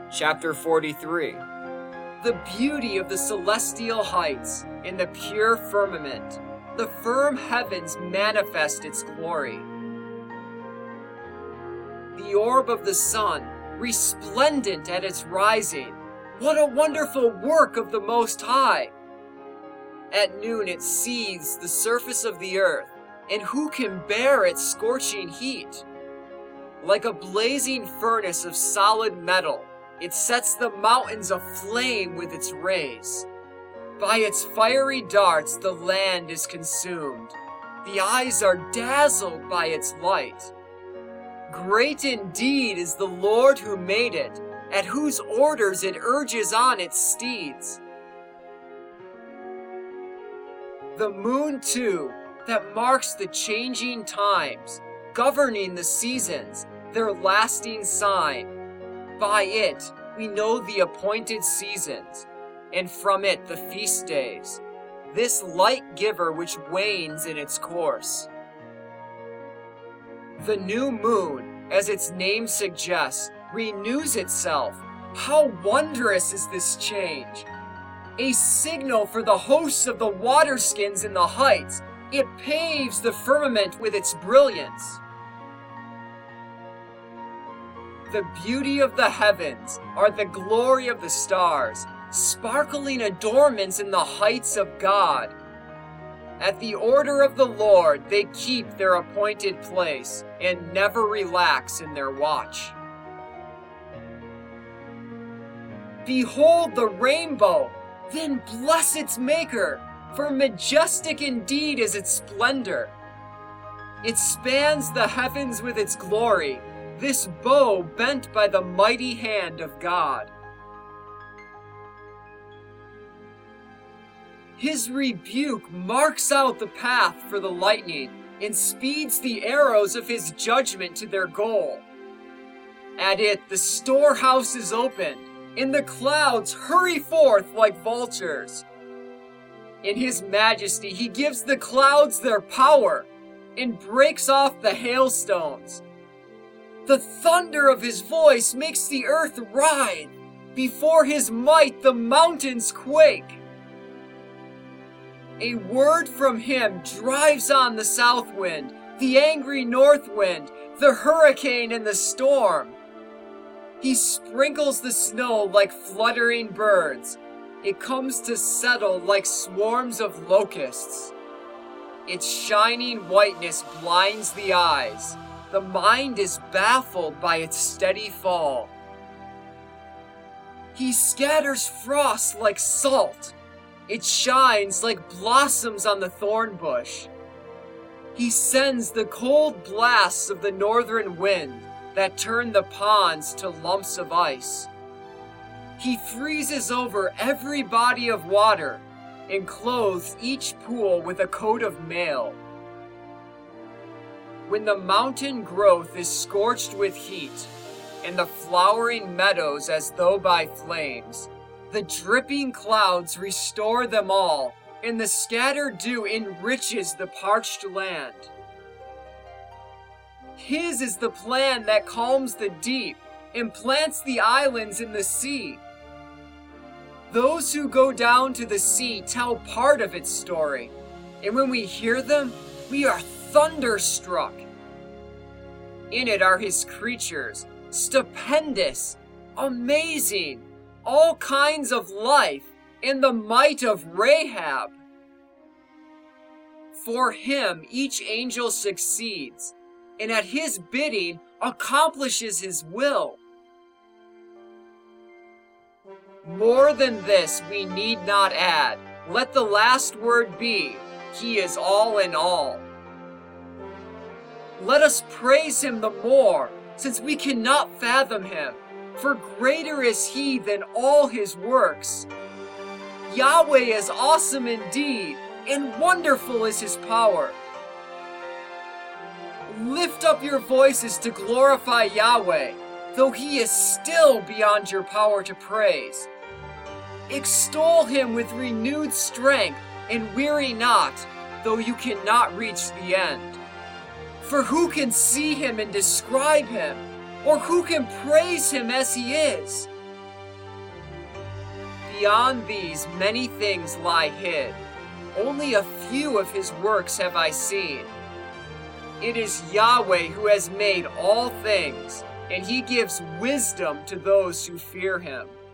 Chapter 43. The beauty of the celestial heights in the pure firmament, the firm heavens manifest its glory. The orb of the sun, resplendent at its rising, what a wonderful work of the Most High! At noon it seethes the surface of the earth, and who can bear its scorching heat? Like a blazing furnace of solid metal, it sets the mountains aflame with its rays. By its fiery darts the land is consumed. The eyes are dazzled by its light. Great indeed is the Lord who made it, at whose orders it urges on its steeds. The moon, too, that marks the changing times, governing the seasons, their lasting sign. By it we know the appointed seasons, and from it the feast days, this light giver which wanes in its course. The new moon, as its name suggests, renews itself. How wondrous is this change! A signal for the hosts of the waterskins in the heights, it paves the firmament with its brilliance. The beauty of the heavens are the glory of the stars, sparkling adornments in the heights of God. At the order of the Lord they keep their appointed place and never relax in their watch. Behold the rainbow, then bless its maker, for majestic indeed is its splendor. It spans the heavens with its glory, this bow bent by the mighty hand of God. His rebuke marks out the path for the lightning and speeds the arrows of his judgment to their goal. At it the storehouse is opened, and the clouds hurry forth like vultures. In his majesty he gives the clouds their power and breaks off the hailstones. The thunder of his voice makes the earth writhe. Before his might the mountains quake. A word from him drives on the south wind, the angry north wind, the hurricane and the storm. He sprinkles the snow like fluttering birds. It comes to settle like swarms of locusts. Its shining whiteness blinds the eyes. The mind is baffled by its steady fall. He scatters frost like salt. It shines like blossoms on the thorn bush. He sends the cold blasts of the northern wind that turn the ponds to lumps of ice. He freezes over every body of water and clothes each pool with a coat of mail. When the mountain growth is scorched with heat, and the flowering meadows as though by flames, the dripping clouds restore them all, and the scattered dew enriches the parched land. His is the plan that calms the deep and plants the islands in the sea. Those who go down to the sea tell part of its story, and when we hear them, we are thunderstruck. In it are his creatures, stupendous, amazing, all kinds of life, and the might of Rahab. For him each angel succeeds, and at his bidding accomplishes his will. More than this we need not add. Let the last word be, he is all in all. Let us praise him the more, since we cannot fathom him, for greater is he than all his works. Yahweh is awesome indeed, and wonderful is his power. Lift up your voices to glorify Yahweh, though he is still beyond your power to praise. Extol him with renewed strength, and weary not, though you cannot reach the end. For who can see him and describe him? Or who can praise him as he is? beyond these many things lie hid. Only a few of his works have I seen. It is Yahweh who has made all things, and he gives wisdom to those who fear him.